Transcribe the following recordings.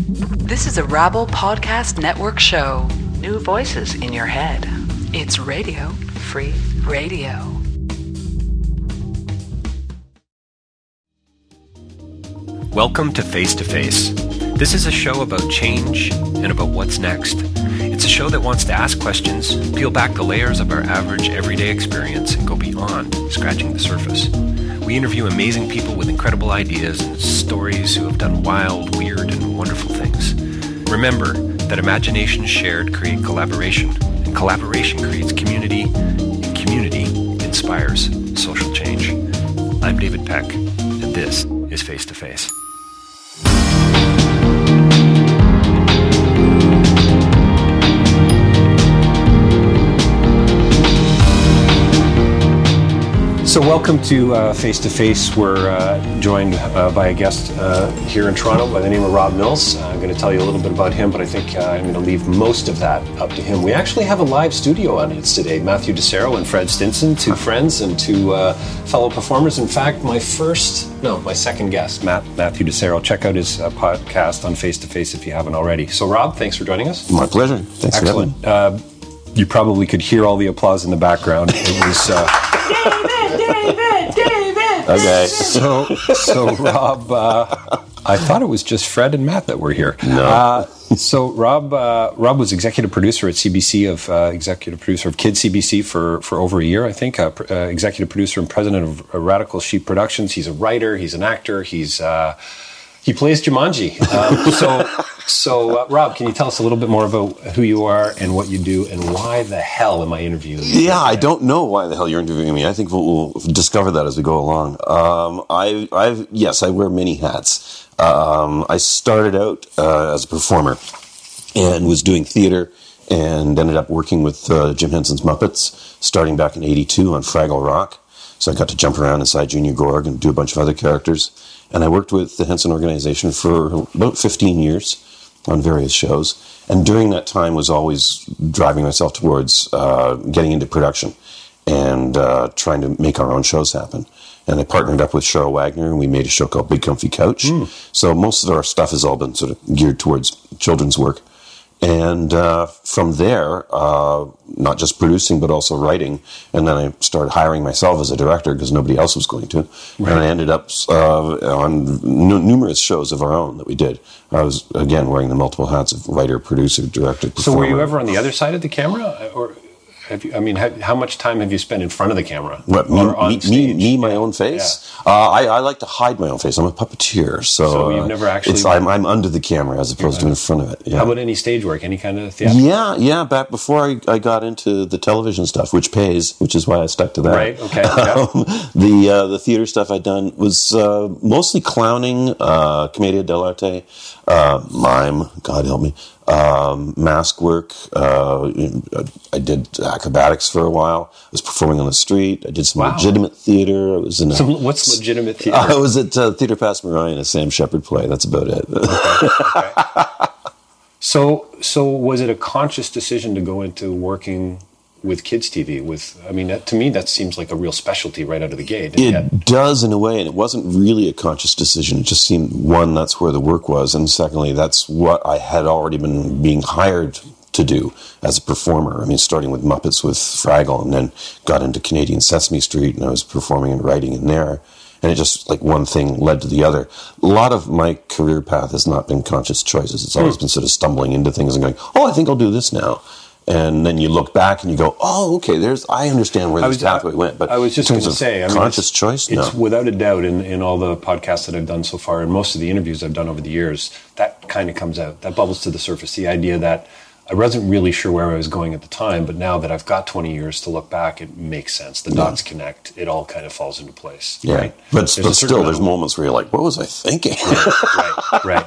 This is a Rabble Podcast Network show. New voices in your head. It's Radio Free Radio. Welcome to Face to Face. This is a show about change and about what's next. It's a show that wants to ask questions, peel back the layers of our average everyday experience, and go beyond scratching the surface. We interview amazing people with incredible ideas and stories who have done wild, weird, and wonderful things. Remember that imagination shared create collaboration, and collaboration creates community, and community inspires social change. I'm David Peck, and this is Face to Face. So welcome to Face to Face. We're joined by a guest here in Toronto by the name of Rob Mills. I'm going to tell you a little bit about him, but I think I'm going to leave most of that up to him. We actually have a live studio audience today. Matthew DeCero and Fred Stinson, two friends and two fellow performers. In fact, my second guest, Matthew DeCero. Check out his podcast on Face to Face if you haven't already. So Rob, thanks for joining us. My pleasure. Thanks for having me. You probably could hear all the applause in the background. It was... David! Okay. So Rob, I thought it was just Fred and Matt that were here. No. So Rob was executive producer at CBC executive producer of Kid CBC for over a year, I think. Executive producer and president of Radical Sheep Productions. He's a writer. He's an actor. He plays Jumanji. So Rob, can you tell us a little bit more about who you are and what you do and why the hell am I interviewing you? Yeah, I don't know why the hell you're interviewing me. I think we'll discover that as we go along. I wear many hats. I started out as a performer and was doing theater and ended up working with Jim Henson's Muppets starting back in '82 on Fraggle Rock. So I got to jump around inside Junior Gorg and do a bunch of other characters. And I worked with the Henson organization for about 15 years on various shows. And during that time was always driving myself towards getting into production and trying to make our own shows happen. And I partnered up with Cheryl Wagner, and we made a show called Big Comfy Couch. So most of our stuff has all been sort of geared towards children's work. And from there, not just producing, but also writing. And then I started hiring myself as a director because nobody else was going to. Right. And I ended up on numerous shows of our own that we did. I was, again, wearing the multiple hats of writer, producer, director, performer. So were you ever on the other side of the camera? Or how much time have you spent in front of the camera? What, me, my own face? Yeah. I like to hide my own face. I'm a puppeteer, so you've never actually... I'm under the camera as opposed to in front of it. Yeah. How about any stage work? Any kind of theater? Yeah. Back before I got into the television stuff, which pays, which is why I stuck to that. Right. Okay. Yeah. The theater stuff I'd done was mostly clowning, commedia dell'arte, mime. God help me. Mask work. I did acrobatics for a while. I was performing on the street. I did some legitimate theater. I was in what's legitimate theater? I was at Theatre Pass Mariah, a Sam Shepard play. That's about it. Okay. So was it a conscious decision to go into working with kids TV? To me, that seems like a real specialty right out of the gate. It does in a way, and it wasn't really a conscious decision. It just seemed, one, that's where the work was, and secondly, that's what I had already been being hired to do as a performer. Starting with Muppets with Fraggle, and then got into Canadian Sesame Street, and I was performing and writing in there. And it just, one thing led to the other. A lot of my career path has not been conscious choices. It's always been sort of stumbling into things and going, I think I'll do this now. And then you look back and you go, okay, I understand where this pathway went. But I was just going to say, conscious choice? No. It's without a doubt in all the podcasts that I've done so far and most of the interviews I've done over the years, that kind of comes out. That bubbles to the surface. The idea that I wasn't really sure where I was going at the time, but now that I've got 20 years to look back, it makes sense. The dots connect. It all kind of falls into place. Yeah. Right? But still, there's moments where you're like, what was I thinking? Right.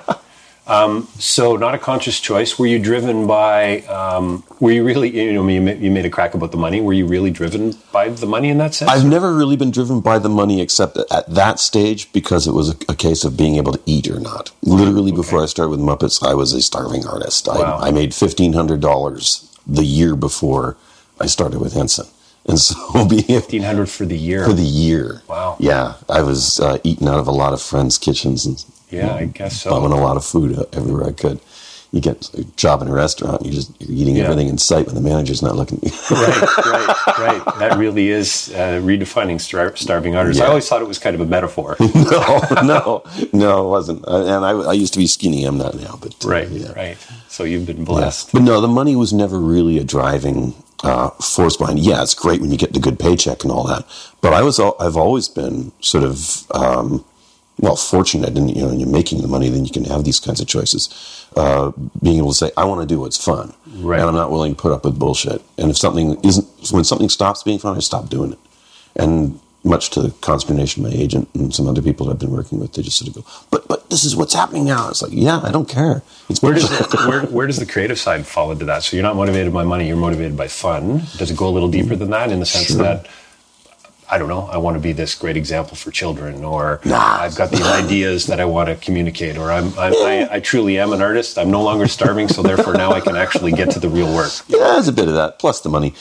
So not a conscious choice. Were you driven by, were you really, you made a crack about the money. Were you really driven by the money in that sense? I've never really been driven by the money except at that stage because it was a case of being able to eat or not. Literally before I started with Muppets, I was a starving artist. Wow. I made $1,500 the year before I started with Henson. And so being $1,500 for the year. For the year. Wow. Yeah. I was eating out of a lot of friends' kitchens and Yeah, I guess so. Bumming a lot of food everywhere I could. You get a job in a restaurant, you're eating everything in sight when the manager's not looking. Right. That really is redefining starving artists. I always thought it was kind of a metaphor. No, it wasn't. And I used to be skinny. I'm not now. But right. So you've been blessed. Yeah. But no, the money was never really a driving force behind. Yeah, it's great when you get the good paycheck and all that. But I've always been sort of fortunate, and you're making the money, then you can have these kinds of choices. Being able to say, I want to do what's fun, right. And I'm not willing to put up with bullshit. And when something stops being fun, I stop doing it. And much to the consternation of my agent and some other people I've been working with, they just sort of go, but this is what's happening now. It's like, yeah, I don't care. Where does the creative side fall into that? So you're not motivated by money, you're motivated by fun. Does it go a little deeper than that in the sense that, I don't know, I want to be this great example for children, or I've got these ideas that I want to communicate, or I truly am an artist. I'm no longer starving, so therefore now I can actually get to the real work. Yeah, there's a bit of that, plus the money.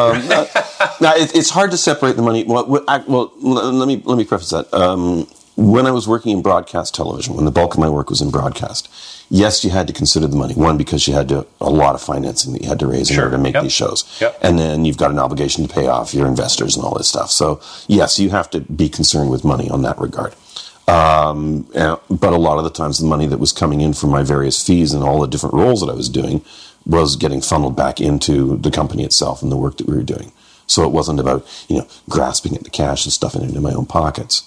It's hard to separate the money. Well, let me preface that. When I was working in broadcast television, when the bulk of my work was in broadcast, yes, you had to consider the money. One, because you had a lot of financing that you had to raise in order to make these shows. Yep. And then you've got an obligation to pay off your investors and all this stuff. So, yes, you have to be concerned with money on that regard. But a lot of the times the money that was coming in from my various fees and all the different roles that I was doing was getting funneled back into the company itself and the work that we were doing. So it wasn't about, grasping at the cash and stuffing it into my own pockets.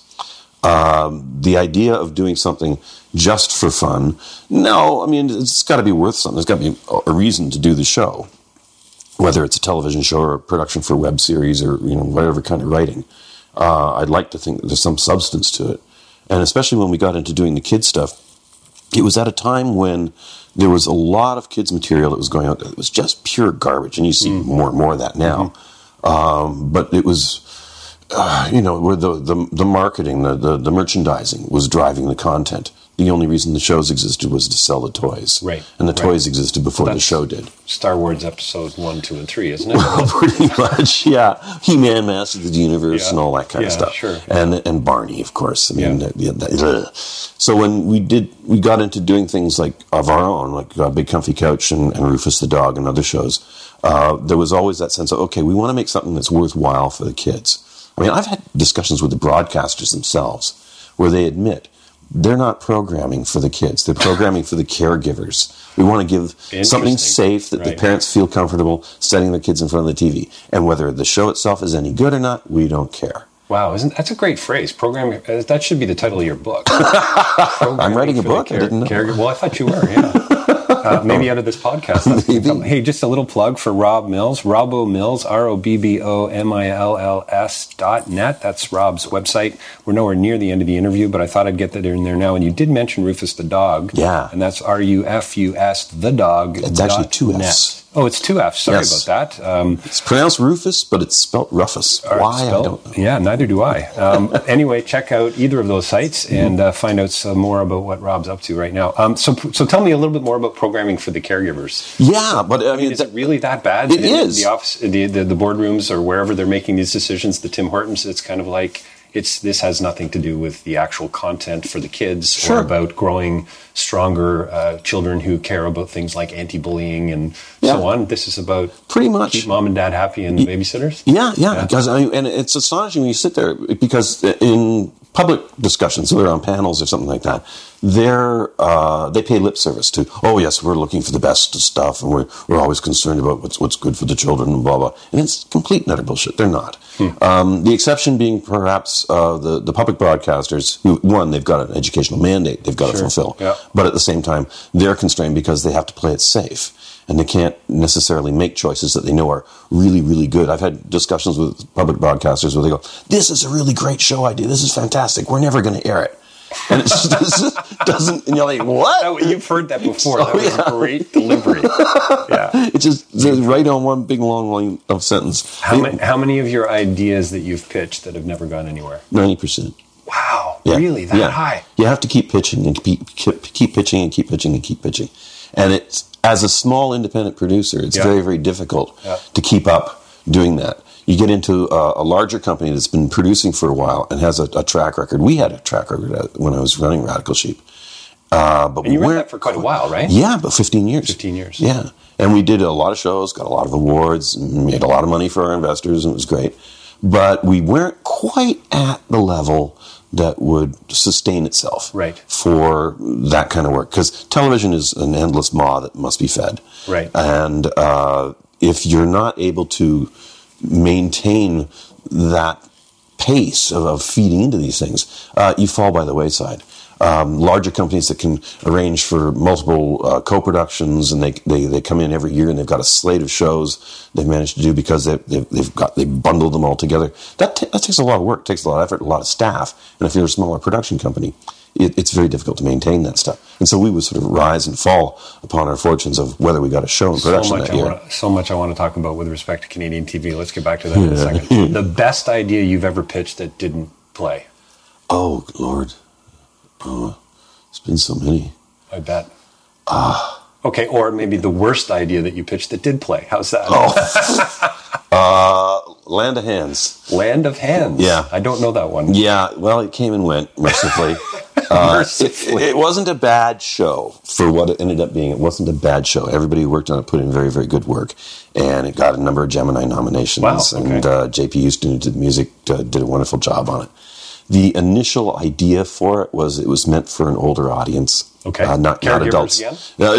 The idea of doing something just for fun, no, I mean, it's got to be worth something. There's got to be a reason to do the show, whether it's a television show or a production for a web series or, whatever kind of writing. I'd like to think that there's some substance to it. And especially when we got into doing the kids stuff, it was at a time when there was a lot of kids material that was going out. It was just pure garbage. And you see more and more of that now. But it was... where the marketing, the merchandising was driving the content. The only reason the shows existed was to sell the toys. Right. And the toys existed before the show did. Star Wars episodes 1, 2, and 3, isn't it? Well, pretty much, yeah. He-Man, Masters of the Universe, and all that kind of stuff. Sure. And Barney, of course. I mean, so when we got into doing things like of our own, like Big Comfy Couch and Rufus the Dog and other shows, there was always that sense of, okay, we want to make something that's worthwhile for the kids. I mean, I've had discussions with the broadcasters themselves where they admit they're not programming for the kids. They're programming for the caregivers. We want to give something safe that the parents feel comfortable setting their kids in front of the TV. And whether the show itself is any good or not, we don't care. Wow, that's a great phrase. Programming, that should be the title of your book. I'm writing a book? I didn't know. Well, I thought you were, yeah. Maybe out of this podcast. Maybe. Hey, just a little plug for Rob Mills. Robbo Mills, ROBBOMILLS.net. That's Rob's website. We're nowhere near the end of the interview, but I thought I'd get that in there now. And you did mention Rufus the Dog. Yeah. And that's RUFUS the Dog. It's actually 2 Fs. Oh, it's 2 Fs. Sorry about that. It's pronounced Rufus, but it's spelt Rufus. Why? I don't know. Yeah, neither do I. Anyway, check out either of those sites and find out some more about what Rob's up to right now. So tell me a little bit more about programming for the caregivers. Yeah, but I mean, is it really that bad? It is. The office, the boardrooms, or wherever they're making these decisions, the Tim Hortons. It's kind of like this has nothing to do with the actual content for the kids, or about growing stronger children who care about things like anti-bullying and so on. This is about pretty much keep mom and dad happy and the babysitters. Yeah. Because and it's astonishing when you sit there, because in public discussions, whether on panels or something like that, they pay lip service to, oh yes, we're looking for the best stuff, and we're always concerned about what's good for the children and blah blah. And it's complete and utter bullshit. They're not. The exception being perhaps the public broadcasters, who, one, they've got an educational mandate they've got to fulfill, but at the same time they're constrained because they have to play it safe. And they can't necessarily make choices that they know are really, really good. I've had discussions with public broadcasters where they go, this is a really great show idea. This is fantastic. We're never going to air it. And it just doesn't, and you're like, what? You've heard that before. That was a great delivery. Yeah. It's just right on one big long line of sentence. How many of your ideas that you've pitched that have never gone anywhere? 90%. Wow. Really? That high? You have to keep pitching and keep pitching and keep pitching and keep pitching. And it's, as a small independent producer, it's very, very difficult to keep up doing that. You get into a larger company that's been producing for a while and has a track record. We had a track record when I was running Radical Sheep. But and you ran that for quite a while, right? Yeah, about 15 years. 15 years. Yeah. And we did a lot of shows, got a lot of awards, made a lot of money for our investors, and it was great. But we weren't quite at the level that would sustain itself for that kind of work. Because television is an endless maw that must be fed. Right. And if you're not able to maintain that pace of feeding into these things, you fall by the wayside. Larger companies that can arrange for multiple co-productions, and they come in every year and they've got a slate of shows they've managed to do because they bundled them all together. That takes a lot of work, takes a lot of effort, a lot of staff. And if you're a smaller production company, it's very difficult to maintain that stuff. And so we would sort of rise and fall upon our fortunes of whether we got a show in production that year. So much I want to talk about with respect to Canadian TV. Let's get back to that in a second. The best idea you've ever pitched that didn't play? Oh, Lord. Oh, it's been so many. I bet. Okay, or maybe the worst idea that you pitched that did play. How's that? Land of Hands. Land of Hands? Yeah. I don't know that one. Yeah, well, it came and went, mercifully. It wasn't a bad show for what it ended up being. It wasn't a bad show. Everybody who worked on it put in very, very good work. And it got a number of Gemini nominations. Wow, okay. And J.P. Houston, who did the music, did a wonderful job on it. The initial idea for it was meant for an older audience. Okay. Not adults. Again?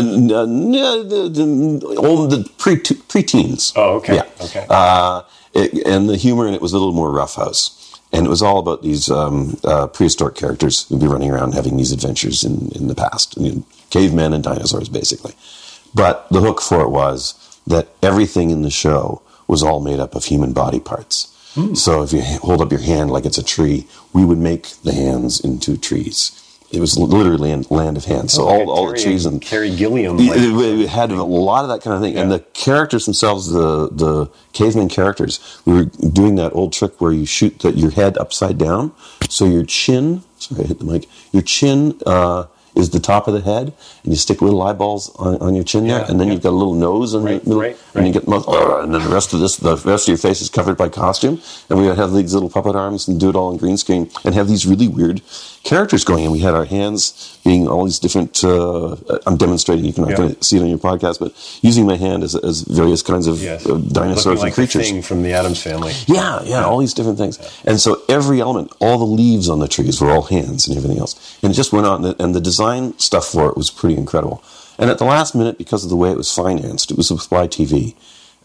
The pre-teens. Oh, okay. Yeah. Okay. And the humor in it was a little more roughhouse. And it was all about these prehistoric characters who'd be running around having these adventures in the past. Cavemen and dinosaurs, basically. But the hook for it was that everything in the show was all made up of human body parts. So if you hold up your hand like it's a tree, we would make the hands into trees. It was literally a land of hands. So all the trees and Terry Gilliam. It had a lot of that kind of thing. Yeah. And the characters themselves, the caveman characters, we were doing that old trick where you shoot your head upside down. So your chin, sorry, I hit the mic. Your chin is the top of the head, and you stick little eyeballs on your chin there, and then you've got a little nose in the middle, and you get mouth, and then the rest of your face is covered by costume, and we would have these little puppet arms and do it all on green screen, and have these really weird characters going, and we had our hands being all these different, I'm demonstrating, you're not going to see it on your podcast, but using my hand as various kinds of dinosaurs like and creatures. The thing from the Addams Family. Yeah, all these different things. Yeah. And so every element, all the leaves on the trees were all hands and everything else. And it just went on, and the design stuff for it was pretty incredible. And at the last minute, because of the way it was financed, it was with YTV,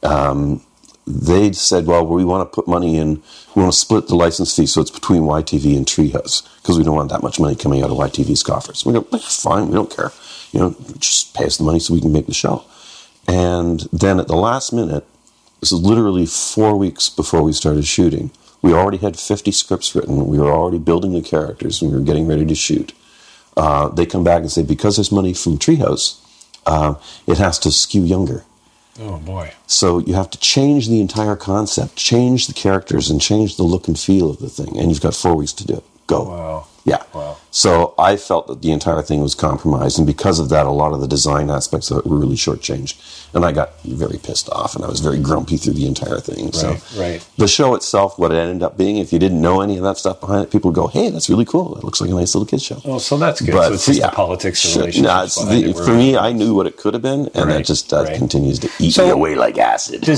they said, well, we want to put money in, we want to split the license fee so it's between YTV and Treehouse, because we don't want that much money coming out of YTV's coffers. We go, fine, we don't care. Just pay us the money so we can make the show. And then at the last minute, this is literally 4 weeks before we started shooting, we already had 50 scripts written, we were already building the characters, and we were getting ready to shoot. They come back and say, because there's money from Treehouse, it has to skew younger. Oh, boy. So you have to change the entire concept, change the characters, and change the look and feel of the thing. And you've got 4 weeks to do it. Go. Wow. Yeah. Wow. So I felt that the entire thing was compromised, and because of that, a lot of the design aspects of it were really shortchanged. And I got very pissed off, and I was very grumpy through the entire thing. Right. The show itself, what it ended up being, if you didn't know any of that stuff behind it, people would go, hey, that's really cool. It looks like a nice little kid's show. Oh, so that's good. But so it's just the politics and relationships. For me, I knew what it could have been, and that just continues to eat me away like acid.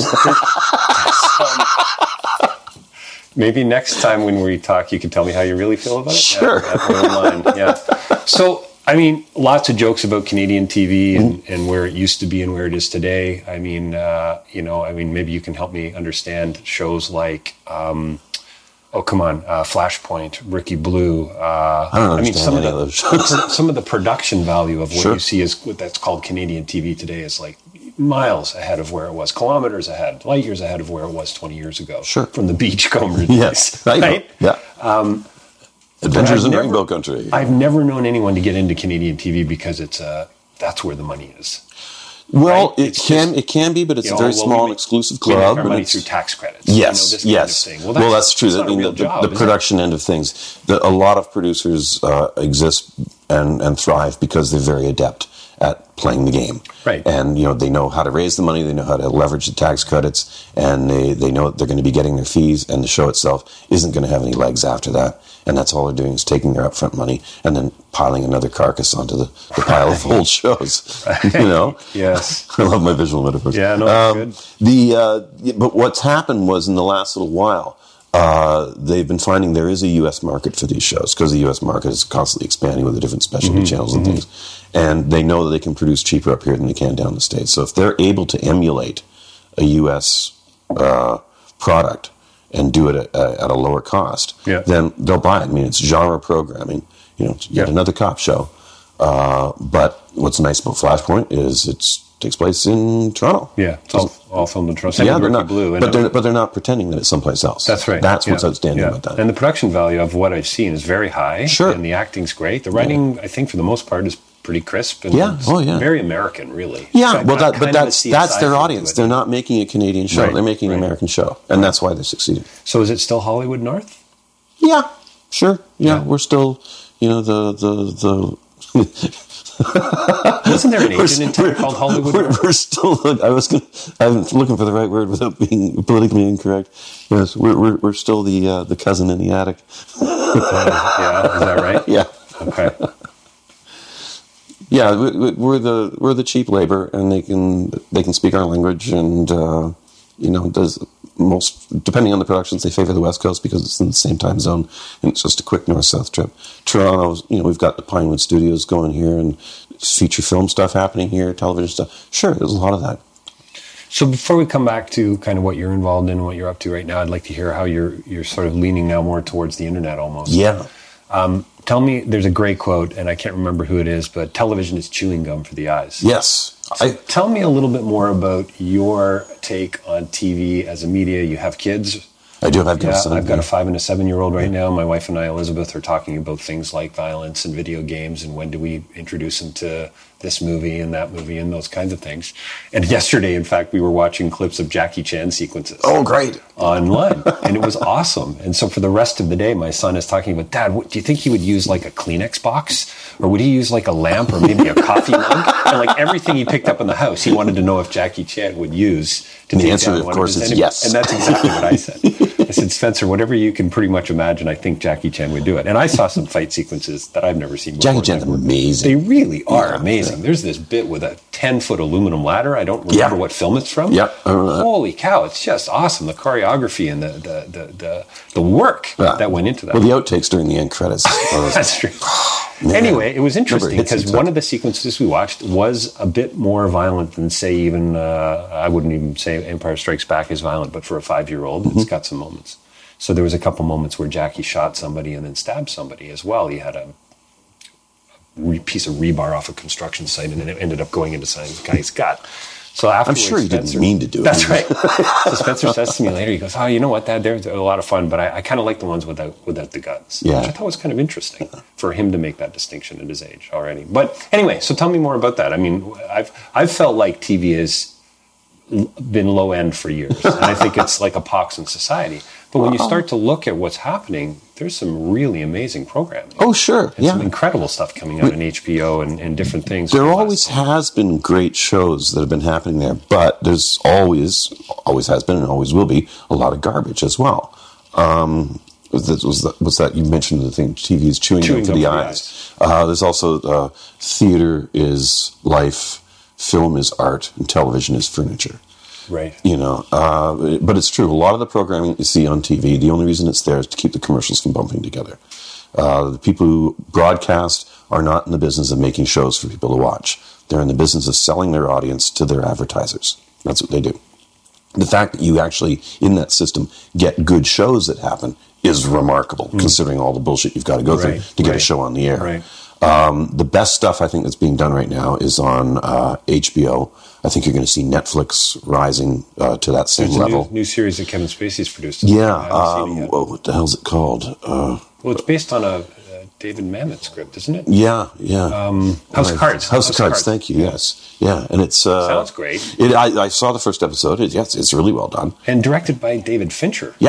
Maybe next time when we talk, you can tell me how you really feel about it. Sure. Yeah. So, I mean, lots of jokes about Canadian TV and where it used to be and where it is today. I mean, maybe you can help me understand shows like, Flashpoint, Ricky Blue. I don't understand any of those shows. Some of the production value of what you see is that's called Canadian TV today is like miles ahead of where it was, kilometers ahead, light years ahead of where it was 20 years ago. Sure. From the Beachcomber days. Yes. Right? Yeah. Adventures in Rainbow Country. I've never known anyone to get into Canadian TV because that's where the money is. Well, it can be, but it's a very small and exclusive club. We make our money through tax credits. Yes, this kind of thing. Well, that's true. The production end of things. A lot of producers exist and thrive because they're very adept at playing the game. Right. And, they know how to raise the money, they know how to leverage the tax credits, and they know they're going to be getting their fees, and the show itself isn't going to have any legs after that. And that's all they're doing is taking their upfront money and then piling another carcass onto the pile of old shows. Yes. I love my visual metaphors. Yeah, no, good. But what's happened was in the last little while, they've been finding there is a U.S. market for these shows because the U.S. market is constantly expanding with the different specialty channels and things. And they know that they can produce cheaper up here than they can down the States. So if they're able to emulate a U.S. Product and do it at a lower cost, then they'll buy it. I mean, it's genre programming. Yet another cop show. But what's nice about Flashpoint is it takes place in Toronto. Yeah, it's all filmed in Toronto. Yeah, they're not, but they're not pretending that it's someplace else. That's right. That's what's outstanding about that. And the production value of what I've seen is very high. Sure. And the acting's great. The writing, I think, for the most part, is pretty crisp. And very American, really. Yeah, but that's their audience. They're not making a Canadian show. Right. They're making an American show. And that's why they're succeeding. So is it still Hollywood North? Yeah, sure. Yeah. We're still, the Wasn't there an agent in town called Hollywood? We're still. I'm looking for the right word without being politically incorrect. Yes, we're still the cousin in the attic. Yeah, is that right? Yeah. Okay. Yeah, we're the cheap labor, and they can speak our language, and depending on the productions, they favor the West Coast because it's in the same time zone, and it's just a quick north-south trip. Toronto, we've got the Pinewood Studios going here, and feature film stuff happening here, television stuff. Sure, there's a lot of that. So before we come back to kind of what you're involved in and what you're up to right now, I'd like to hear how you're sort of leaning now more towards the internet almost. Yeah. Tell me, there's a great quote, and I can't remember who it is, but television is chewing gum for the eyes. Yes. So tell me a little bit more about your take on TV as a media. You have kids. I do have kids. Yeah, I've got a 5 and a 7-year-old right now. My wife and I, Elizabeth, are talking about things like violence and video games and when do we introduce them to this movie and that movie and those kinds of things. And yesterday, in fact, we were watching clips of Jackie Chan sequences. Oh, great. Online. And it was awesome. And so for the rest of the day, my son is talking about, Dad, do you think he would use like a Kleenex box? Or would he use like a lamp or maybe a coffee mug? And like everything he picked up in the house, he wanted to know if Jackie Chan would use to take down one of his enemies. And the answer, of course, is yes. And that's exactly what I said. I said, Spencer, whatever you can pretty much imagine, I think Jackie Chan would do it. And I saw some fight sequences that I've never seen before. Jackie Chan's amazing. They really are amazing. Yeah. There's this bit with a 10-foot aluminum ladder. I don't remember what film it's from. Yeah, holy cow, it's just awesome. The choreography and the work that went into that. Well, the outtakes during the end credits. That's true. Anyway, it was interesting because one of the sequences we watched was a bit more violent than, say, even, I wouldn't even say Empire Strikes Back is violent, but for a 5-year-old, it's got some moments. So there was a couple moments where Jackie shot somebody and then stabbed somebody as well. He had a piece of rebar off a construction site and it ended up going into some guy's gut. So I'm sure he didn't mean to do it. That's right. So Spencer says to me later, he goes, "Oh, you know what, Dad? They're a lot of fun, but I kind of like the ones without the guns." Yeah. Which I thought was kind of interesting for him to make that distinction at his age already. But anyway, so tell me more about that. I mean, I've felt like TV has been low end for years, and I think it's like a pox in society. But when you start to look at what's happening, there's some really amazing programming. Oh, sure. And some incredible stuff coming out on HBO and different things. There always has been great shows that have been happening there, but there's always has been and always will be a lot of garbage as well. What's that you mentioned the thing, TV is chewing gum for the eyes. There's also theater is life, film is art, and television is furniture. Right. But it's true. A lot of the programming you see on TV, the only reason it's there is to keep the commercials from bumping together. The people who broadcast are not in the business of making shows for people to watch. They're in the business of selling their audience to their advertisers. That's what they do. The fact that you actually, in that system, get good shows that happen is remarkable, considering all the bullshit you've got to go through to get a show on the air. Right. The best stuff I think that's being done right now is on HBO. I think you're going to see Netflix rising to that same level. New series that Kevin Spacey's produced. Yeah. What the hell's it called? Well, it's based on a David Mamet script, isn't it? Yeah. House of Cards. House of Cards. Thank you. Yes. Yeah, and it's sounds great. I saw the first episode. It's really well done. And directed by David Fincher. Yeah.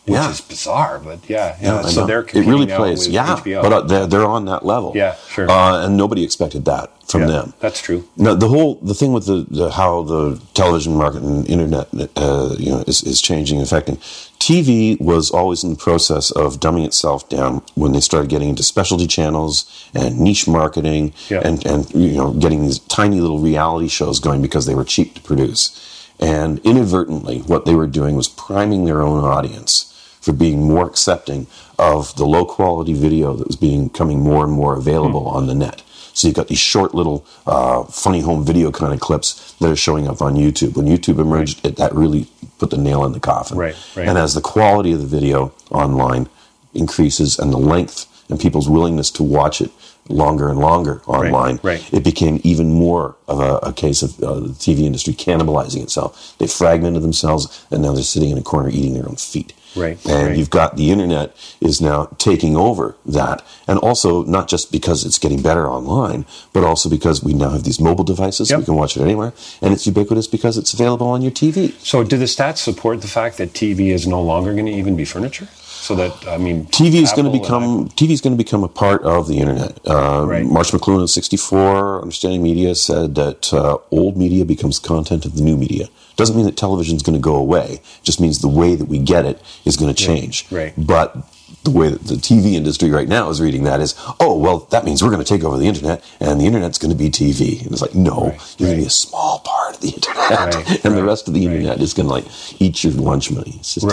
which is bizarre, but so they're competing it really now plays, with HBO. but they're on that level. Yeah, sure. And nobody expected that from them. That's true. Now, the thing with how the television market and internet, is changing and affecting. TV was always in the process of dumbing itself down when they started getting into specialty channels and niche marketing and getting these tiny little reality shows going because they were cheap to produce. And inadvertently, what they were doing was priming their own audience for being more accepting of the low-quality video that was becoming more and more available on the net. So you've got these short little funny home video kind of clips that are showing up on YouTube. When YouTube emerged, that really put the nail in the coffin. Right. And as the quality of the video online increases and the length and people's willingness to watch it longer and longer online, it became even more of a case of the TV industry cannibalizing itself. They fragmented themselves, and now they're sitting in a corner eating their own feet. You've got the internet is now taking over that, and also not just because it's getting better online, but also because we now have these mobile devices, we can watch it anywhere, and it's ubiquitous because it's available on your TV. So do the stats support the fact that TV is no longer going to even be furniture? So that, TV is going to become a part of the internet. Marsh McLuhan in '64, Understanding Media, said that old media becomes content of the new media. Doesn't mean that television is going to go away. It just means the way that we get it is going to change. But the way that the TV industry right now is reading that is, that means we're going to take over the internet, and the internet's going to be TV. And it's like, no, you're going to be a small part of the internet, and the rest of the internet is going to eat your lunch money. It's just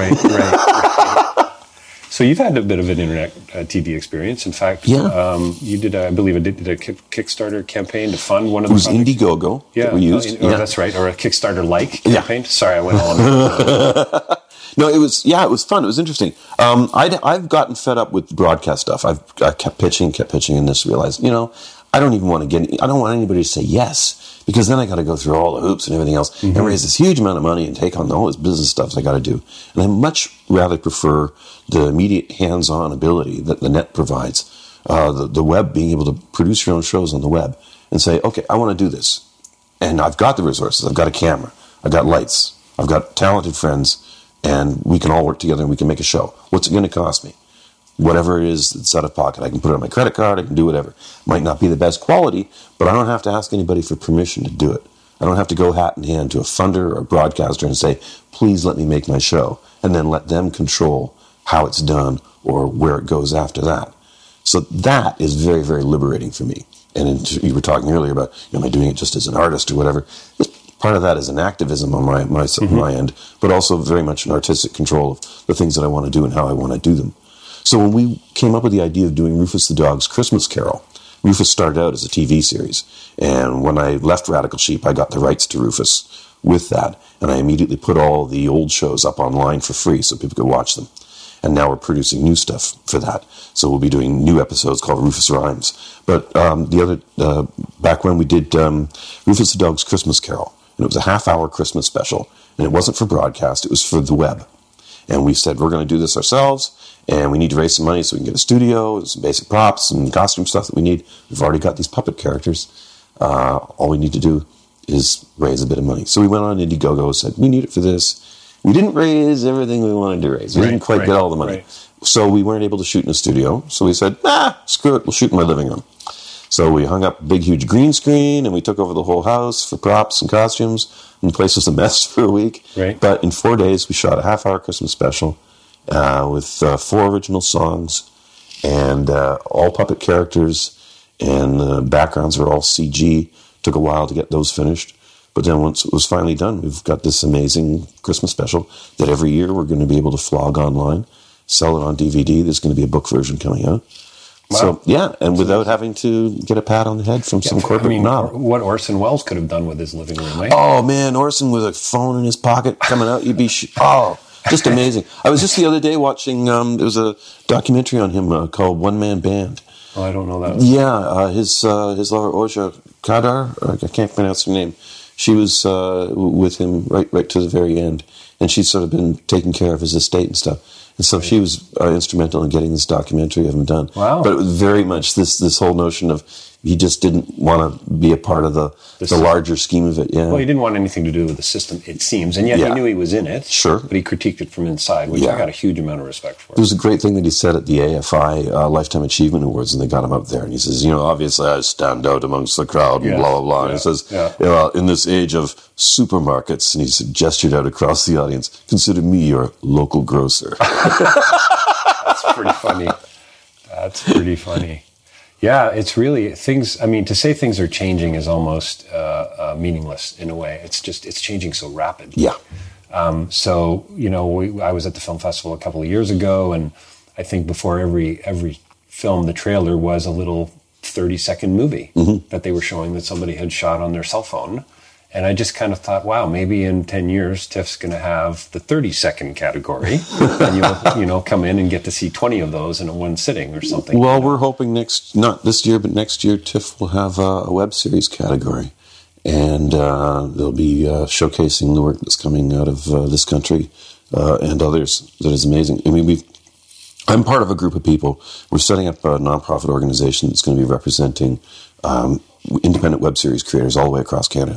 So you've had a bit of an internet TV experience. In fact, you did, I believe, a Kickstarter campaign to fund one of the projects. It was Indiegogo that we used. That's right, or a Kickstarter-like campaign. Sorry, I went on. No, it was fun. It was interesting. I've gotten fed up with broadcast stuff. I kept pitching, and just realized, I don't want anybody to say yes, because then I got to go through all the hoops and everything else and raise this huge amount of money and take on all this business stuff I got to do. And I much rather prefer the immediate hands-on ability that the net provides, the web, being able to produce your own shows on the web and say, okay, I want to do this. And I've got the resources. I've got a camera. I've got lights. I've got talented friends, and we can all work together and we can make a show. What's it going to cost me? Whatever it is that's out of pocket. I can put it on my credit card. I can do whatever. Might not be the best quality, but I don't have to ask anybody for permission to do it. I don't have to go hat in hand to a funder or a broadcaster and say, please let me make my show, and then let them control how it's done or where it goes after that. So that is very, very liberating for me. And you were talking earlier about, am I doing it just as an artist or whatever? Part of that is an activism on my end, but also very much an artistic control of the things that I want to do and how I want to do them. So when we came up with the idea of doing Rufus the Dog's Christmas Carol, Rufus started out as a TV series. And when I left Radical Sheep, I got the rights to Rufus with that. And I immediately put all the old shows up online for free so people could watch them. And now we're producing new stuff for that. So we'll be doing new episodes called Rufus Rhymes. But back when we did Rufus the Dog's Christmas Carol, and it was a half-hour Christmas special, and it wasn't for broadcast, it was for the web. And we said, we're going to do this ourselves, and we need to raise some money so we can get a studio, and some basic props, and costume stuff that we need. We've already got these puppet characters. All we need to do is raise a bit of money. So we went on Indiegogo and said, we need it for this. We didn't raise everything we wanted to raise. We didn't quite get all the money. So we weren't able to shoot in a studio. So we said, screw it, we'll shoot in my living room. So we hung up a big, huge green screen, and we took over the whole house for props and costumes, and the place was a mess for a week. But in 4 days, we shot a half-hour Christmas special with 4 original songs and all puppet characters, and the backgrounds are all CG. Took a while to get those finished. But then once it was finally done, we've got this amazing Christmas special that every year we're going to be able to flog online, sell it on DVD. There's going to be a book version coming out. Wow. So, and without having to get a pat on the head from some corporate knob. What Orson Welles could have done with his living room, right? Oh, man, Orson with a phone in his pocket coming out, you'd be... just amazing. I was just the other day watching, there was a documentary on him called One Man Band. Oh, I don't know that. Yeah, his lover, Oja Kadar, I can't pronounce her name. She was with him right to the very end, and she's sort of been taking care of his estate and stuff. And so she was instrumental in getting this documentary of him done. Wow. But it was very much this whole notion of he just didn't want to be a part of the larger scheme of it. Yeah. Well, he didn't want anything to do with the system, it seems, and yet he knew he was in it. Sure. But he critiqued it from inside, which I got a huge amount of respect for. It was a great thing that he said at the AFI Lifetime Achievement Awards, and they got him up there, and he says, obviously I stand out amongst the crowd, and blah, blah, blah. And he says, well, in this age of supermarkets, and he gestured out across the audience, consider me your local grocer. That's pretty funny. That's pretty funny. Yeah, it's really things. I mean, to say things are changing is almost meaningless in a way. It's changing so rapidly. Yeah. So I was at the film festival a couple of years ago, and I think before every film, the trailer was a little 30-second movie that they were showing that somebody had shot on their cell phone. And I just kind of thought, wow, maybe in 10 years, TIFF's going to have the 30-second category. And you'll come in and get to see 20 of those in one sitting or something. Well, we're hoping not this year, but next year, TIFF will have a web series category. And they'll be showcasing the work that's coming out of this country and others. That is amazing. I mean, I'm part of a group of people. We're setting up a nonprofit organization that's going to be representing independent web series creators all the way across Canada.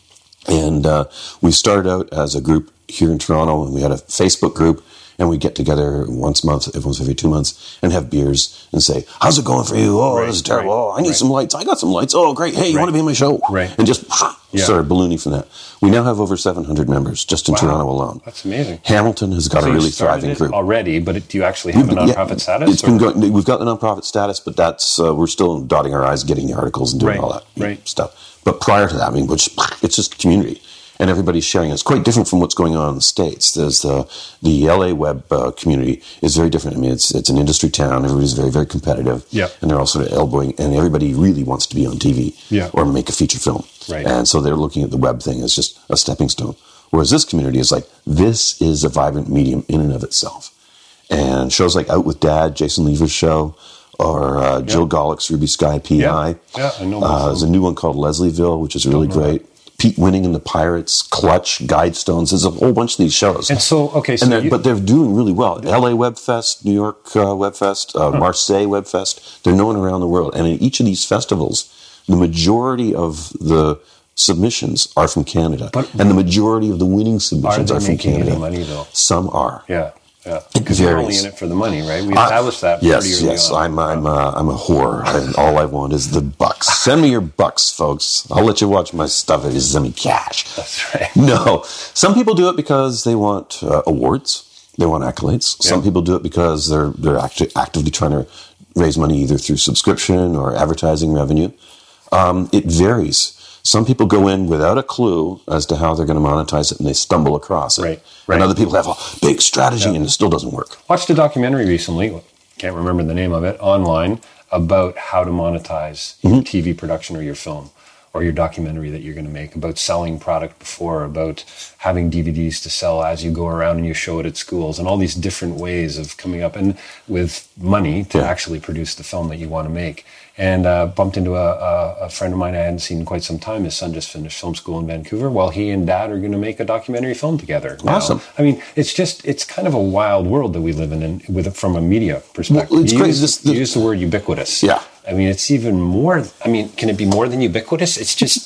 And we started out as a group here in Toronto, and we had a Facebook group, and we get together once a month, every 2 months, and have beers and say, how's it going for you? Oh, this is terrible. Oh, I need some lights. I got some lights. Oh, great. Hey, you want to be in my show? Right. And just started ballooning from that. We now have over 700 members just in Toronto alone. That's amazing. Hamilton has got a really thriving group already, but do you actually have a nonprofit status? It's been going. We've got the nonprofit status, but that's we're still dotting our I's, getting the articles and doing all that stuff. But prior to that, I mean, it's just community. And everybody's sharing it. It's quite different from what's going on in the States. There's the LA web community is very different. I mean, it's an industry town. Everybody's very, very competitive. Yeah. And they're all sort of elbowing, and everybody really wants to be on TV or make a feature film. Right. And so they're looking at the web thing as just a stepping stone. Whereas this community is like, this is a vibrant medium in and of itself. And shows like Out with Dad, Jason Lever's show, or Jill Gollick's Ruby Sky PI. Yeah, I know. There's a new one called Leslieville, which is really great. Pete Winning and the Pirates, Clutch, Guidestones. There's a whole bunch of these shows. And so, but they're doing really well. LA Web Fest, New York Web Fest, Marseille Web Fest. They're known around the world. And in each of these festivals, the majority of the submissions are from Canada. And the majority of the winning submissions are from Canada. Any money, though? Some are. Yeah. Yeah, because you're only in it for the money, right? We established that. Yes. I'm a whore, and all I want is the bucks. Send me your bucks, folks. I'll let you watch my stuff if you send me cash. That's right. No, some people do it because they want awards. They want accolades. Yeah. Some people do it because they're actively trying to raise money either through subscription or advertising revenue. It varies. Some people go in without a clue as to how they're going to monetize it, and they stumble across it. Right. And other people have a big strategy, and it still doesn't work. Watched a documentary recently, can't remember the name of it, online, about how to monetize your TV production or your film or your documentary that you're going to make, about selling product before, about having DVDs to sell as you go around and you show it at schools, and all these different ways of coming up and with money to actually produce the film that you want to make. And bumped into a friend of mine I hadn't seen in quite some time. His son just finished film school in Vancouver. Well, he and Dad are going to make a documentary film together now. Awesome. I mean, it's kind of a wild world that we live in from a media perspective. Well, it's great. You use the word ubiquitous. Yeah. I mean, it's even more. I mean, can it be more than ubiquitous? It's just,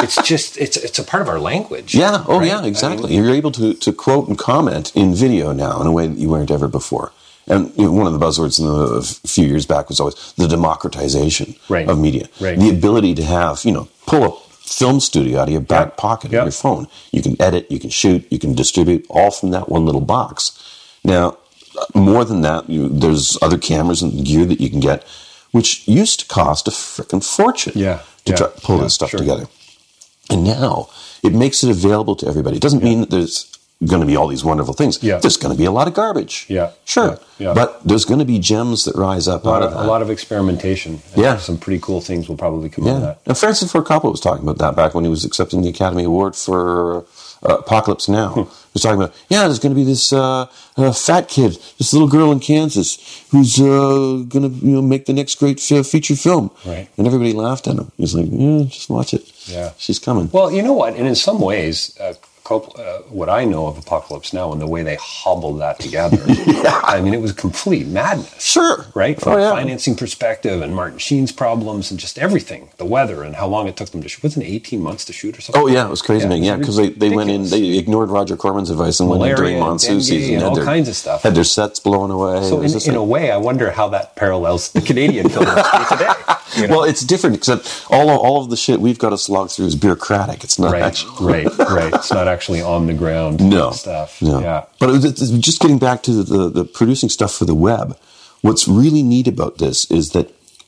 it's a part of our language. Yeah. Oh, right? yeah. Exactly. I mean, you're able to quote and comment in video now in a way that you weren't ever before. And one of the buzzwords a few years back was always the democratization of media. Right. The ability to have, pull a film studio out of your back pocket of your phone. You can edit, you can shoot, you can distribute, all from that one little box. Now, more than that, there's other cameras and gear that you can get, which used to cost a frickin' fortune to try to pull this stuff together. And now, it makes it available to everybody. It doesn't mean that there's going to be all these wonderful things. Yeah. There's going to be a lot of garbage. Yeah. Sure. Yeah. But there's going to be gems that rise up out of that. A lot of experimentation. And some pretty cool things will probably come out of that. And Francis Ford Coppola was talking about that back when he was accepting the Academy Award for Apocalypse Now. He was talking about, there's going to be this fat kid, this little girl in Kansas who's going to make the next great feature film. Right. And everybody laughed at him. He's like, just watch it. Yeah. She's coming. Well, you know what? And in some ways, what I know of Apocalypse Now and the way they hobbled that together. I mean, it was complete madness. Sure. Right? From a financing perspective and Martin Sheen's problems and just everything, the weather and how long it took them to shoot. Wasn't it 18 months to shoot or something? Oh, yeah, it was crazy. Yeah, because they went in, they ignored Roger Corman's advice and went in during monsoon season. And all kinds of stuff. Had their sets blown away. So in a way, I wonder how that parallels the Canadian film industry today. You know? Well, it's different, except all of the shit we've got to slog through is bureaucratic. It's not actually... Right. It's not actually on the ground stuff. No. Yeah. But it's just getting back to the producing stuff for the web, what's really neat about this is that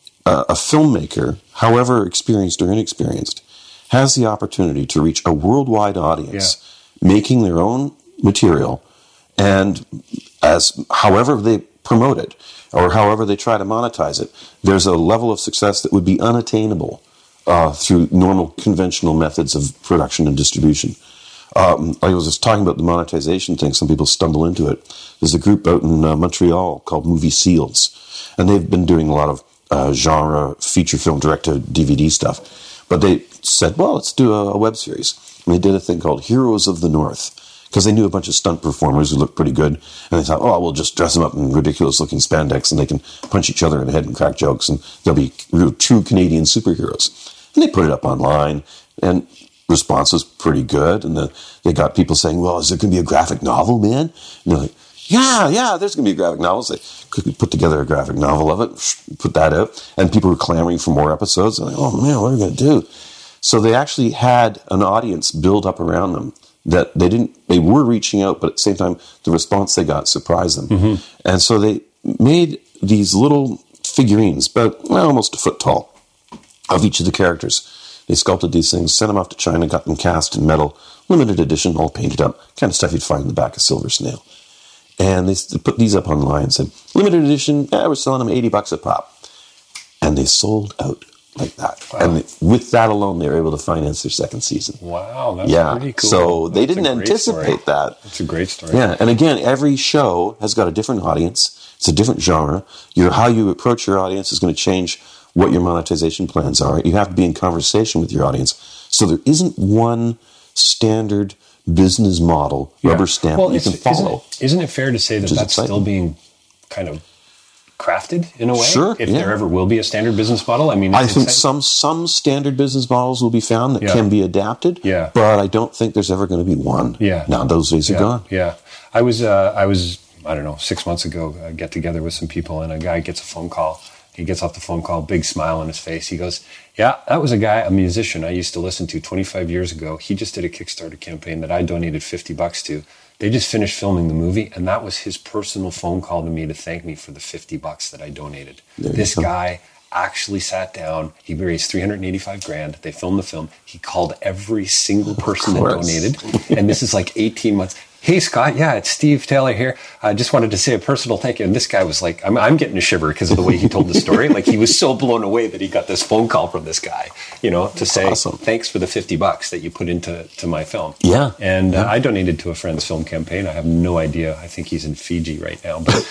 a filmmaker, however experienced or inexperienced, has the opportunity to reach a worldwide audience making their own material, and however they promote it or however they try to monetize it, there's a level of success that would be unattainable through normal conventional methods of production and distribution. I was just talking about the monetization thing. Some people stumble into it. There's a group out in Montreal called Movie Seals, and they've been doing a lot of genre feature film direct-to-DVD stuff. But they said, well, let's do a web series. And they did a thing called Heroes of the North, because they knew a bunch of stunt performers who looked pretty good. And they thought, oh, we'll just dress them up in ridiculous-looking spandex, and they can punch each other in the head and crack jokes, and they'll be true Canadian superheroes. And they put it up online, and response was pretty good, and they got people saying, well, is there going to be a graphic novel, man? And they're like, yeah, there's going to be a graphic novel. So they quickly put together a graphic novel of it, put that out, and people were clamoring for more episodes. They're like, oh, man, what are we going to do? So they actually had an audience build up around them that they were reaching out, but at the same time, the response they got surprised them. Mm-hmm. And so they made these little figurines, but almost a foot tall, of each of the characters. They sculpted these things, sent them off to China, got them cast in metal, limited edition, all painted up, kind of stuff you'd find in the back of Silver Snail. And they put these up online and said, limited edition, we're selling them $80 a pop. And they sold out like that. Wow. And with that alone, they were able to finance their second season. Wow, that's pretty cool. So they didn't anticipate that. That's a great story. Yeah, and again, every show has got a different audience. It's a different genre. How you approach your audience is going to change what your monetization plans are. You have to be in conversation with your audience. So there isn't one standard business model, rubber stamp that you can follow. Isn't it fair to say that that's still being kind of crafted in a way? Sure. If there ever will be a standard business model? I mean, I think some standard business models will be found that can be adapted. Yeah. But I don't think there's ever going to be one. Yeah. Now those days are gone. Yeah. I was, I don't know, 6 months ago, get together with some people, and a guy gets a phone call. He gets off the phone call, big smile on his face. He goes, yeah, that was a musician I used to listen to 25 years ago. He just did a Kickstarter campaign that I donated $50 to. They just finished filming the movie, and that was his personal phone call to me to thank me for the $50 that I donated. This guy actually sat down. He raised $385,000. They filmed the film. He called every single person that donated, and this is like 18 months. Hey, Scott, it's Steve Taylor here. I just wanted to say a personal thank you. And this guy was like, I'm getting a shiver because of the way he told the story. Like, he was so blown away that he got this phone call from this guy, to say, thanks for the $50 that you put into my film. Yeah. And I donated to a friend's film campaign. I have no idea. I think he's in Fiji right now. But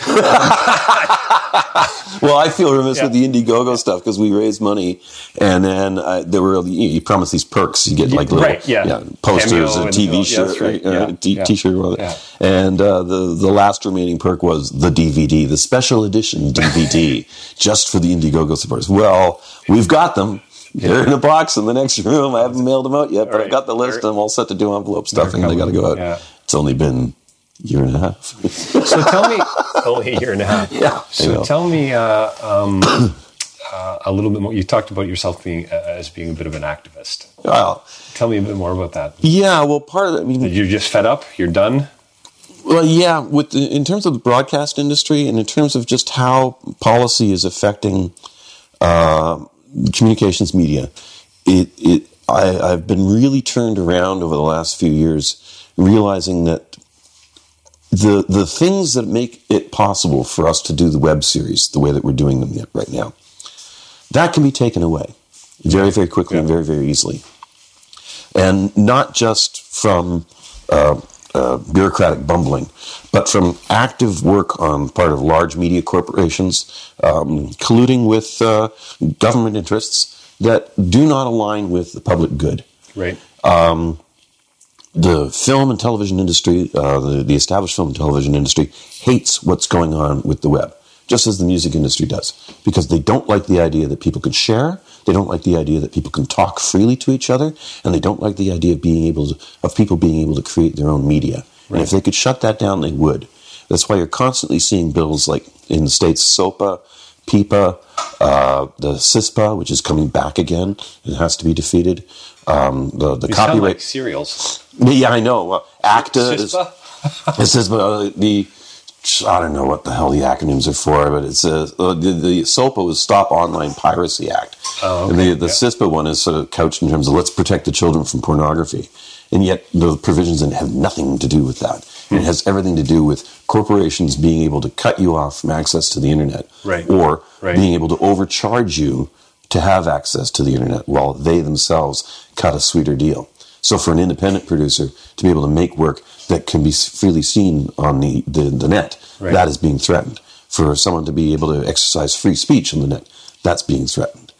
well, I feel remiss with the Indiegogo stuff because we raised money, and then there were you promised these perks. You get like little posters, a TV shirt, T-shirt. Yeah. And the last remaining perk was the DVD, the special edition DVD, just for the Indiegogo supporters. Well, we've got them. They're in a box in the next room. I haven't mailed them out yet, but I got the list. I'm all set to do envelope stuffing. They got to go out. Yeah. It's only been a year and a half. So tell me, only a year and a half. Yeah. So tell me a little bit more. You talked about yourself as being a bit of an activist. Well, tell me a bit more about that. Yeah, well, part of that, you're just fed up. You're done. Well, yeah. In terms of the broadcast industry, and in terms of just how policy is affecting communications media, I've been really turned around over the last few years, realizing that the things that make it possible for us to do the web series the way that we're doing them right now, that can be taken away very, very quickly and very, very easily. And not just from bureaucratic bumbling, but from active work on part of large media corporations, colluding with government interests that do not align with the public good. Right. the film and television industry, the established film and television industry, hates what's going on with the web, just as the music industry does, because they don't like the idea that people can share, they don't like the idea that people can talk freely to each other, and they don't like the idea of people being able to create their own media. Right. And if they could shut that down, they would. That's why you're constantly seeing bills like in the States, SOPA, PIPA, the CISPA, which is coming back again. It has to be defeated. The you copyright sound like cereals. Yeah, I know. ACTA CISPA? is the I don't know what the hell the acronyms are for, but it's the SOPA was Stop Online Piracy Act, and the CISPA one is sort of couched in terms of let's protect the children from pornography, and yet the provisions in it have nothing to do with that. It has everything to do with corporations being able to cut you off from access to the internet, or being able to overcharge you to have access to the internet while they themselves cut a sweeter deal. So for an independent producer to be able to make work that can be freely seen on the net, that is being threatened. For someone to be able to exercise free speech on the net, that's being threatened.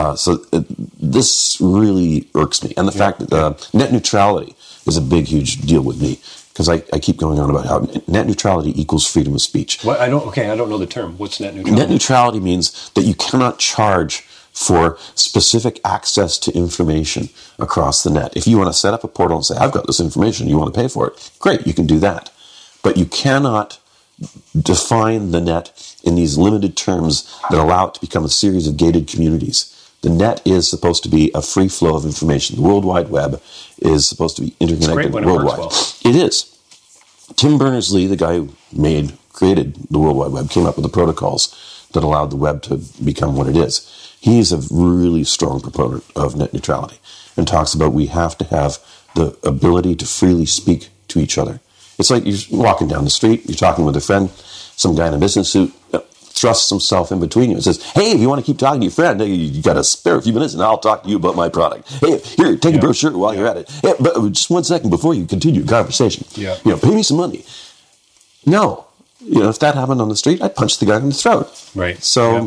This really irks me. And the fact that net neutrality is a big, huge deal with me. Because I keep going on about how net neutrality equals freedom of speech. What? I don't know the term. What's net neutrality? Net neutrality means that you cannot charge for specific access to information across the net. If you want to set up a portal and say, I've got this information, you want to pay for it, great, you can do that. But you cannot define the net in these limited terms that allow it to become a series of gated communities. The net is supposed to be a free flow of information. The World Wide Web is supposed to be interconnected worldwide. It is. Tim Berners-Lee, the guy who created the World Wide Web, came up with the protocols that allowed the web to become what it is. He's a really strong proponent of net neutrality and talks about we have to have the ability to freely speak to each other. It's like you're walking down the street, you're talking with a friend, some guy in a business suit thrusts himself in between you and says, hey, if you want to keep talking to your friend, you got to spare a few minutes and I'll talk to you about my product. Hey, here, take a brochure while you're at it. Hey, but just 1 second before you continue your conversation. Pay me some money. No. If that happened on the street, I'd punch the guy in the throat. Right. So,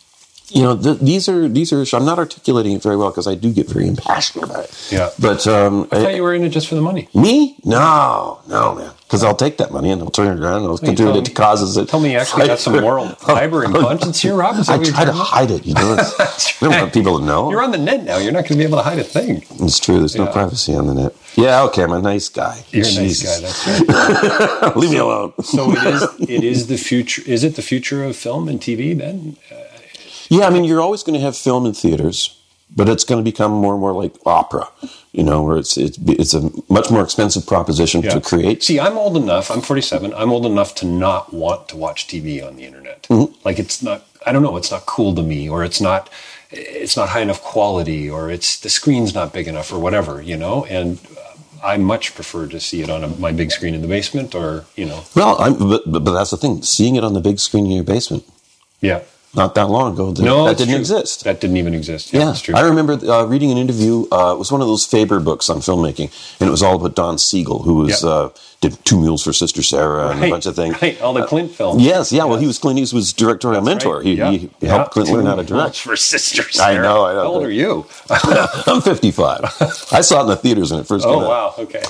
these are. I'm not articulating it very well because I do get very impassioned about it. Yeah. But I thought you were in it just for the money. Me? No, man. Because I'll take that money and I'll turn it around and I'll contribute it to causes that. Tell me you actually got some moral fiber and conscience here, Rob. I try to hide it. I don't want people to know. You're on the net now. You're not going to be able to hide a thing. It's true. There's no privacy on the net. Yeah, okay. I'm a nice guy. You're a nice guy. That's right. Leave me alone. So it is the future. Is it the future of film and TV then? Yeah, I mean, you're always going to have film in theaters, but it's going to become more and more like opera, where it's a much more expensive proposition to create. See, I'm old enough. I'm 47. I'm old enough to not want to watch TV on the internet. Mm-hmm. Like it's not. I don't know. It's not cool to me, or it's not high enough quality, or the screen's not big enough, or whatever. And I much prefer to see it on my big screen in the basement, or Well, but that's the thing. Seeing it on the big screen in your basement. Yeah. Not that long ago, that didn't exist. That didn't even exist. Yeah, that's true. I remember reading an interview. It was one of those Faber books on filmmaking, and it was all about Don Siegel, who was did 2 Mules for Sister Sarah and a bunch of things. Right, all the Clint films. Yes. Well, he was Clint Eastwood's directorial mentor. Right. He helped Clint learn how to direct. For Sister Sarah. I know. How old are you? I'm 55. I saw it in the theaters when it first came out. Oh, wow. Okay.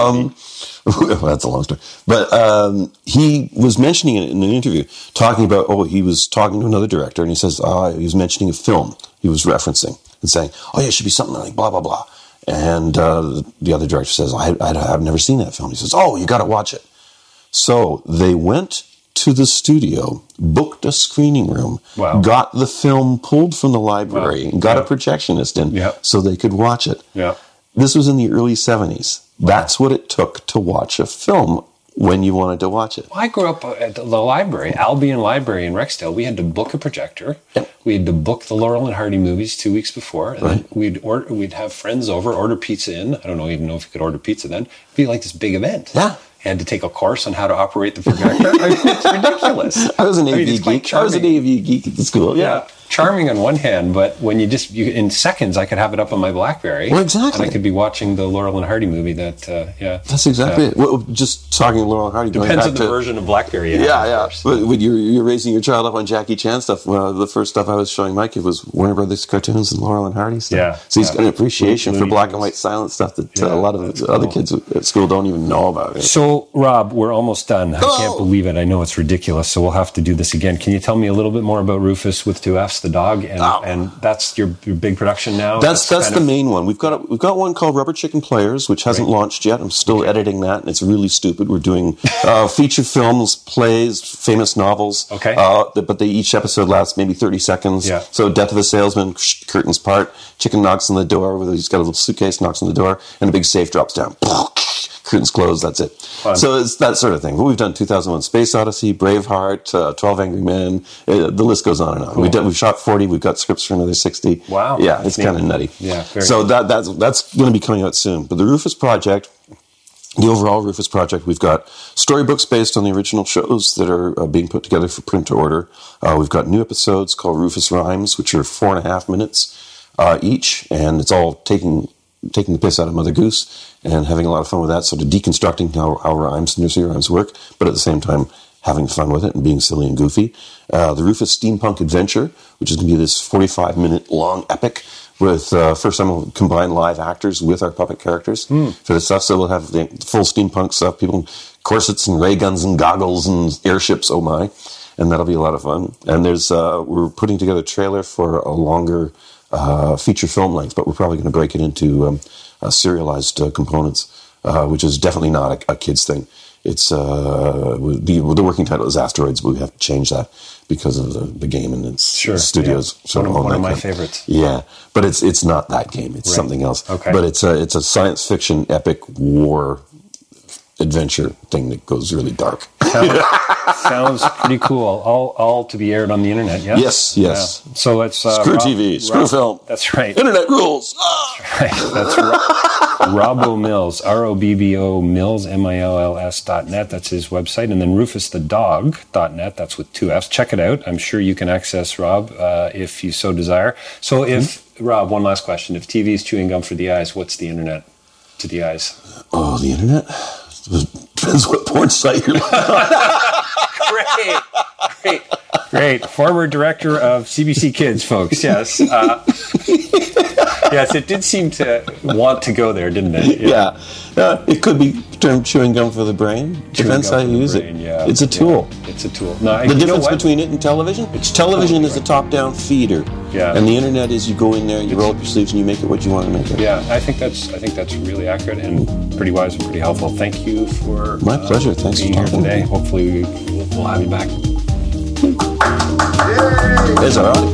That's a long story. But he was mentioning it in an interview, talking about, he was talking to another director, and he says, he was mentioning a film he was referencing and saying, it should be something like blah, blah, blah. And the other director says, I've never seen that film. He says, you got to watch it. So they went to the studio, booked a screening room, got the film pulled from the library, and got a projectionist in so they could watch it. Yeah. This was in the early 70s. That's what it took to watch a film when you wanted to watch it. Well, I grew up at the library, Albion Library in Rexdale. We had to book a projector. Yep. We had to book the Laurel and Hardy movies 2 weeks before. And then we'd have friends over, order pizza in. I don't even know if you could order pizza then. It'd be like this big event. Yeah. Had to take a course on how to operate the projector. It's ridiculous. I was an AV geek. I was an AV geek at the school. Yeah. charming on one hand, but when you in seconds, I could have it up on my BlackBerry. Well, exactly. And I could be watching the Laurel and Hardy movie that, That's exactly it. Well, just talking Laurel and Hardy. Depends on the version of BlackBerry. Yeah. But when you're raising your child up on Jackie Chan stuff, the first stuff I was showing my kid was Warner Brothers cartoons and Laurel and Hardy stuff. Yeah. So he's got an appreciation for black and white silent stuff that a lot of other kids at school don't even know about. So, Rob, we're almost done. I can't believe it. I know it's ridiculous, so we'll have to do this again. Can you tell me a little bit more about Rufus with 2 F's, the dog? And that's your big production now? That's the main one. We've got one called Rubber Chicken Players, which hasn't launched yet. I'm still editing that, and it's really stupid. We're doing feature films, plays, famous novels. Okay. But each episode lasts maybe 30 seconds. Yeah. So Death of a Salesman, curtains part, chicken knocks on the door, he's got a little suitcase, knocks on the door, and a big safe drops down. Curtains closed, that's it. Fun. So it's that sort of thing. But we've done 2001 Space Odyssey, Braveheart, 12 Angry Men. The list goes on and on. Cool. We've shot 40. We've got scripts for another 60. Wow. Yeah, it's kind of nutty. Yeah. So that's going to be coming out soon. But the Rufus Project, the overall Rufus Project, we've got storybooks based on the original shows that are being put together for print to order. We've got new episodes called Rufus Rhymes, which are 4.5 minutes each, and it's all taking the piss out of Mother Goose and having a lot of fun with that, sort of deconstructing how rhymes, nursery rhymes work, but at the same time having fun with it and being silly and goofy. The Rufus Steampunk Adventure, which is going to be this 45-minute long epic with, first time we'll combine live actors with our puppet characters for this stuff. So we'll have the full steampunk stuff, people, corsets and ray guns and goggles and airships, oh my. And that'll be a lot of fun. And we're putting together a trailer for a longer feature film length, but we're probably going to break it into serialized components, which is definitely not a kid's thing. It's the working title is Asteroids, but we have to change that because of the game and its studios. Yeah. So one of my favorites. Yeah, but it's not that game. It's something else. Okay. But it's a science fiction epic war adventure thing that goes really dark. Sounds pretty cool. All to be aired on the internet, yes? Yes. Yeah. So it's... screw TV, screw film. That's right. Internet rules. That's right. That's Robbo Mills, ROBBO Mills, MILLS.net. That's his website. And then RufusTheDog.net. That's with 2 F's. Check it out. I'm sure you can access Rob if you so desire. So Rob, one last question. If TV is chewing gum for the eyes, what's the internet to the eyes? Oh, the internet? Depends what porn site you're on. Great. Former director of CBC Kids, folks. Yes. Yes, it did seem to want to go there, didn't it? Yeah. It could be termed chewing gum for the brain. Depends how you use it. Yeah. It's a tool. Yeah. It's a tool. No, the difference between it and television? Television is a top-down feeder. Yeah. And the internet is you go in there, you roll up your sleeves, and you make it what you want to make it. Yeah, I think that's really accurate and pretty wise and pretty helpful. Thank you for my pleasure. Thanks being for here talking today. Hopefully we'll have you back. There's our audience.